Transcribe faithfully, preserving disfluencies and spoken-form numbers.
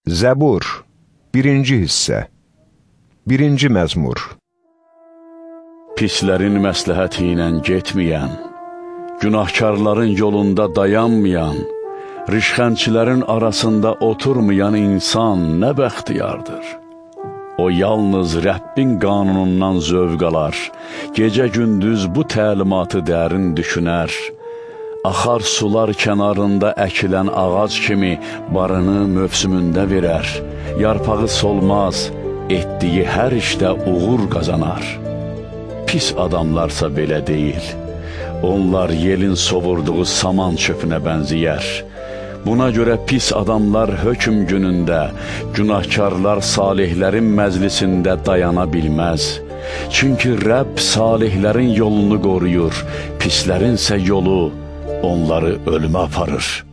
Zəbur, birinci hissə, birinci məzmur. Pislərin məsləhəti ilə getməyən, günahkarların yolunda dayanmayan, rişxəndçilərin arasında oturmayan insan nə bəxtiyardır. O yalnız Rəbbin qanunundan zövq alar, gecə-gündüz bu təlimatı dərin düşünər, axar sular kənarında əkilən ağac kimi barını mövsümündə verər, yarpağı solmaz, etdiyi hər işdə uğur qazanar. Pis adamlarsa belə deyil, onlar yelin sovurduğu saman çöpünə bənziyər. Buna görə pis adamlar hökm günündə, günahkarlar salihlərin məclisində dayana bilməz. Çünki Rəbb salihlərin yolunu qoruyur, pislərinsə yolu onları ölümə aparır.